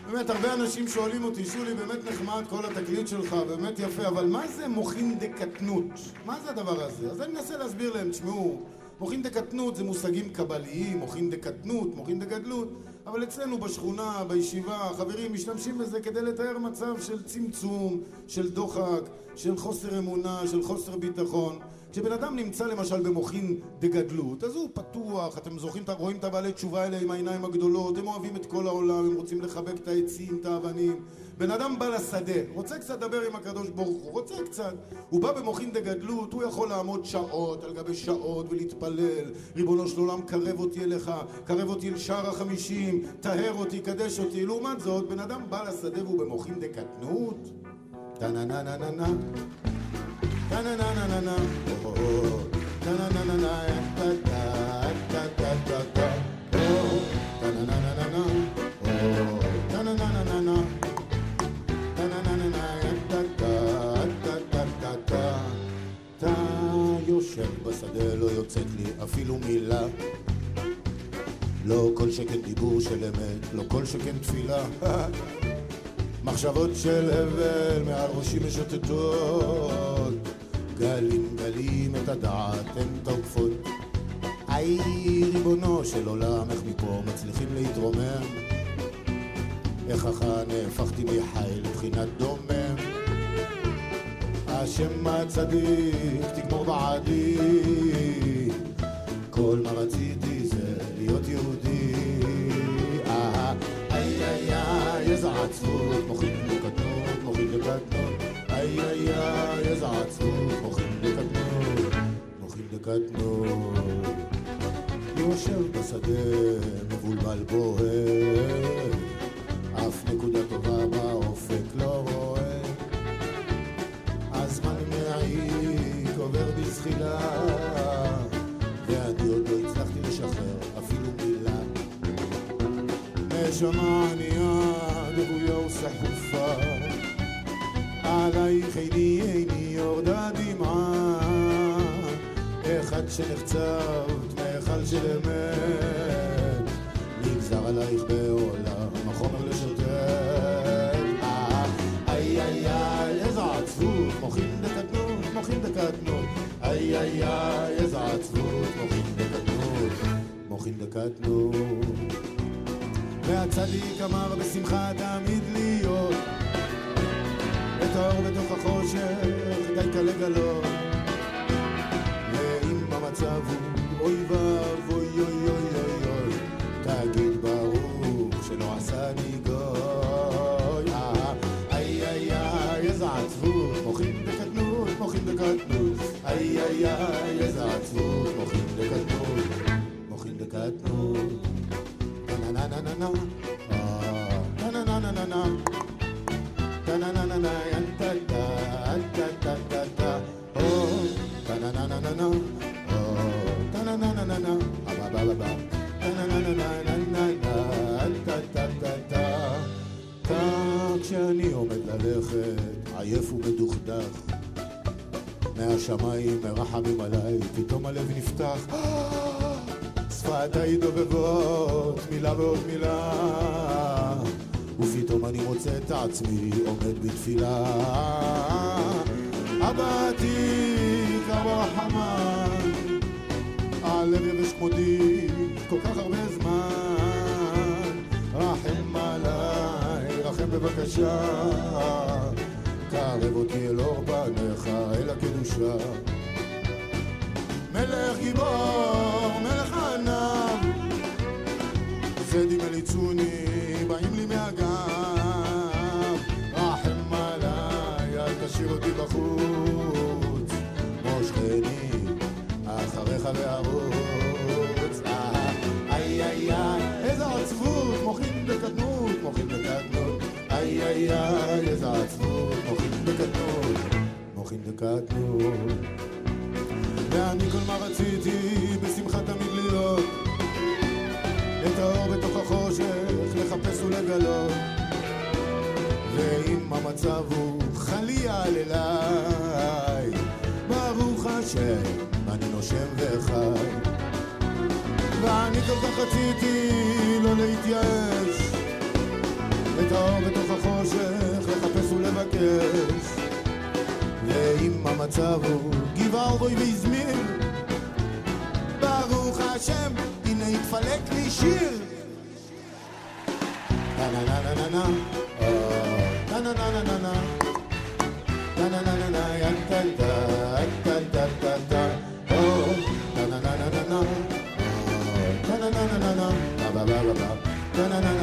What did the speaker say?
באמת, הרבה אנשים שואלים אותי, שולי, באמת נחמד כל התקליט שלך, באמת יפה, אבל מה זה מוחין דקטנות? מה זה הדבר הזה? אז אני מנסה להסביר להם, תשמעו, מוחין דקטנות זה מושגים קבליים, מוחין דקטנות, מוחין דגדלות, אבל אצלנו בשכונה, בישיבה, חברים משתמשים בזה כדי לתאר מצב של צמצום, של דוחק, של חוסר אמונה, של חוסר ביטחון. כשבן אדם נמצא למשל במוחין דגדלות, אז הוא פתוח, אתם זוכרים, רואים את הבעלי תשובה האלה עם העיניים הגדולות, הם אוהבים את כל העולם, הם רוצים לחבק את העצים, את האבנים. בן אדם בא לשדה, רוצה קצת לדבר עם הקדוש ברוך הוא, רוצה קצת. הוא בא במוחין דגדלות, הוא יכול לעמוד שעות על גבי שעות ולהתפלל. ריבונו של עולם, קרב אותי אליך, קרב אותי אל שער ה50, טהר אותי, קדש אותי. לעומת זאת, בן אדם בא לשדה והוא במוחין דקטנות. טה-נה-נה-נה-נה-נה Ta-na-na-na-na-na Oh, ta-na-na-na-na Ta-ta-ta-ta-ta-ta Oh, ta-na-na-na-na-na Oh, ta-na-na-na-na-na Ta-na-na-na-na Ta-ta-ta-ta-ta-ta אתה יושב בשדה, לא יוצאת לי אפילו מילה לא כל שכן דיבור של אמת, לא כל שכן תפילה מחשבות של הבל מעל ראשי משוטטות גלים גלים את הדעת הן תוקפות איי ריבונו של עולם איך מפה מצליחים להתרומם איך אחר נהפכתי מחי לבחינת דומם השם הצדיק תגמור בעדי כל מה רציתי זה להיות יהודי איי איי איי איזה עצבות מוחין לקטנות מוחין לקטנות איי איי איי איזה עצבות מוחין לקטנות מוחין לקטנות יושב בשדה מבולבל בוהר אף נקודה טובה באופק לא רואה הזמן מעיק עובר בזחילה ואני עוד לא הצלחתי לשחרר אפילו מילה נשמה ענייה דבויה וסחופה עלייך עיני יורדה דמעה אחד שנחצבת מאכל של אמת נגזר עלייך בעולם החומר לשוטט איי איי איי איזה עצבות מוחין דקטנות מוחין דקטנות איי איי איי איזה עצבות מוחין דקטנות מוחין דקטנות והצדיק אמר בשמחה תמיד להיות את האור בתוך החושך די קל לגלות ואם המצב הוא אוי ואבוי אוי אוי אוי אוי תגיד ברוך שלא עשני גוי איי איי איי איזה עצבות מוחין דקטנות מוחין דקטנות איי איי איי איזה עצבות מוחין דקטנות מוחין דקטנות na na na na na na na na na ta na na na na ta ta ta ta ta ta oh ta na na na na na oh ta na na na na na ba ba ba ba ta na na na na na na ta ta ta ta ta כשאני עומד ללכת עייף ומדוכדך מהשמיים מרחמים עליי פתאום הלב נפתח שפתיי דובבות מילה ועוד מילה ופתאום אני מוצא את עצמי עומד בתפילה אבא עתיק אבא רחמן הלב יבש כמודי כל כך הרבה זמן רחם עליי רחם בבקשה קרב אותי אל אור פניך אל הקדושה מלך גיבור, מלך ענב זדים מליצוני, באים לי מהגב רחם עליי, אל תשאיר אותי בחוץ מושכני, אחריך והרוץ איי איי איי, איזה עצבות מוחין בקטנות, מוחין בקטנות איי איי איי, איזה עצבות מוחין בקטנות, מוחין בקטנות ואני כל מה רציתי בשמחה תמיד להיות את האור בתוך החושך לחפש ולגלות ואם המצב הוא חלייה אליי ברוך השם אני נושם וחי ואני כל כך רציתי לא להתייאש את את האור בתוך החושך, לחפש ולבקש. ואם המצב הוא גבעורוי והזמיר, ברוך השם, הנה התפלק לי שיר. na na na na na na na na na na na na na na na na ya ta ta ta ta ta ta oh na na na na na na na na na na na ba ba ba ba na na na